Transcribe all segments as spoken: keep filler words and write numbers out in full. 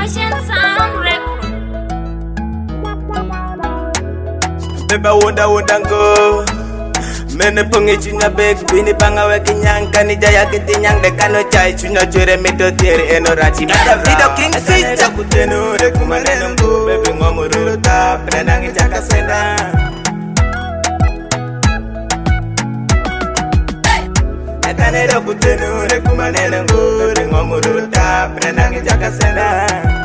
Ocean Sound Record. Beba wunda wunda go Mene pungi chunya beg bini banga weki nyang Kani jaya kiti nyang deka no chai chunya chure mito tieri eno rachi Mada video king feature kutenu de kumane nungu Bebe ngomuru ta penangi jaka senda Ekane do kutenu de kumane nungu Bebe ngomuru ta penangi jaka senda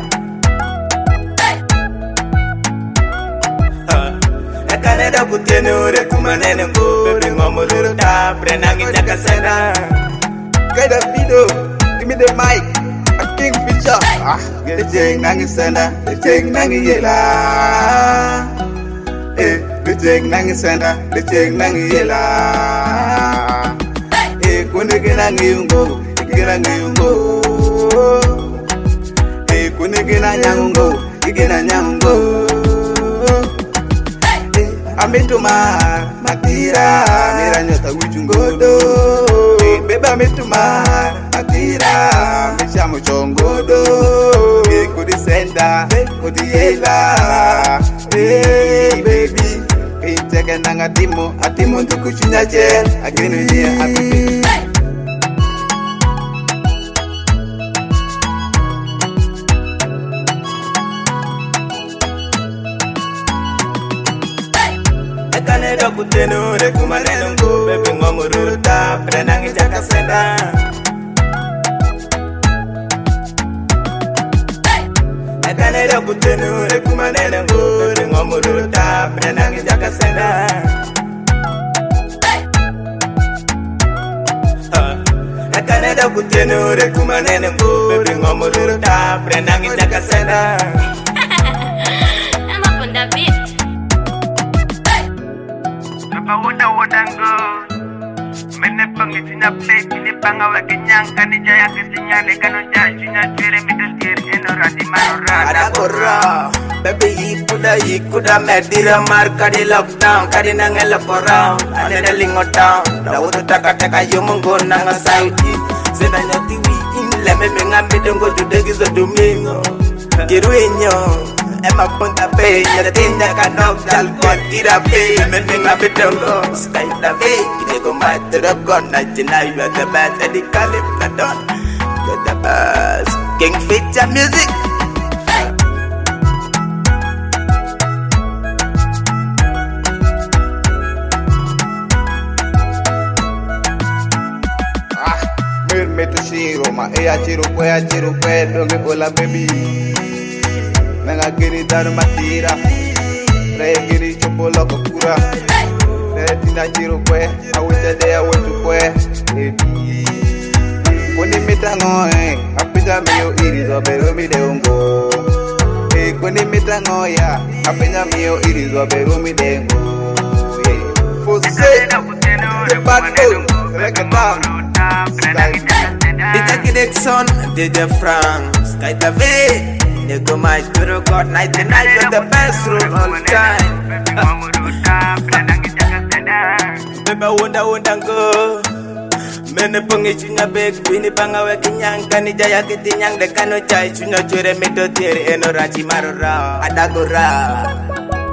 Canada kutenu re kumanene ngo Bring on little tap Renangi jaka senda Get a video, give me the mic A king feature Ah, get the jeng nangi senda The jeng nangi yela Eh, the jeng nangi senda The jeng nangi yela Eh, kune gina ngiyungo Gina ngiyungo Eh, kune gina nyangungo Gina nyangungo Amituma matira mira nyota ujungodo hey, beba amituma matira misha muchongodo hey, kudi senda hey, kudi yela hey baby hey, teke nanga timo atimo ntukuchunya chen agenu ye happy Canada kutenu re kumanene ngo Bebe ngomuru ta penangi jaka senda Canada kutenu re kumanene ngo Bebe ngomuru ta penangi jaka senda Canada kutenu re kumanene ngo Bebe ngomuru ta penangi jaka senda I'm up on the beat. Beba wunda wunda ngo Mene pangi chunya play Bini panga weki nyang Kani jaya kisinya Lekano jaya chunya chere Mito tieri eno rati marora Ada korra Baby ikuda ikuda medira mar kadi lockdown Kadi nangela korang Ane da lingo down Da wutu taka taka yumungo nanga saudi Sena nyoti wi inle Meme ngambi dongo judegi zo domingo Kiruinyo Emma punta pe Yada tinda ka nok dal kon tira pe Meme ngambi dongo Sky da pe Kine go mati rogon Najina you are the best Eddie Kalip na don You're the best King Feature Music Meto shiro ma ea chiro kwe a chiro kwe donge ola baby Nanga giri dar matira Raya giri chopo loko kura Raya tina chiro kwe Awita dea wetu kwe Baby Kuni mitango eh Apinja miyo iri zo pero mi de ungo Eh kuni mitango ya Apinja miyo iri zo pero mi de ungo Fose The bad boy Reggaeton D J Kidexon, D J Frank, Sky David, Nego my Turo God, night and night, you're the best room all time. Beba wunda wunda go Mene pungi chunya beg, bini banga weki nyang Kani jaya kiti nyang, deka no chai chunya chure mito tieri eno rachi marora Adagora